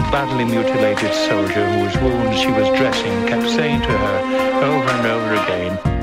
badly mutilated soldier whose wounds she was dressing kept saying to her over and over again,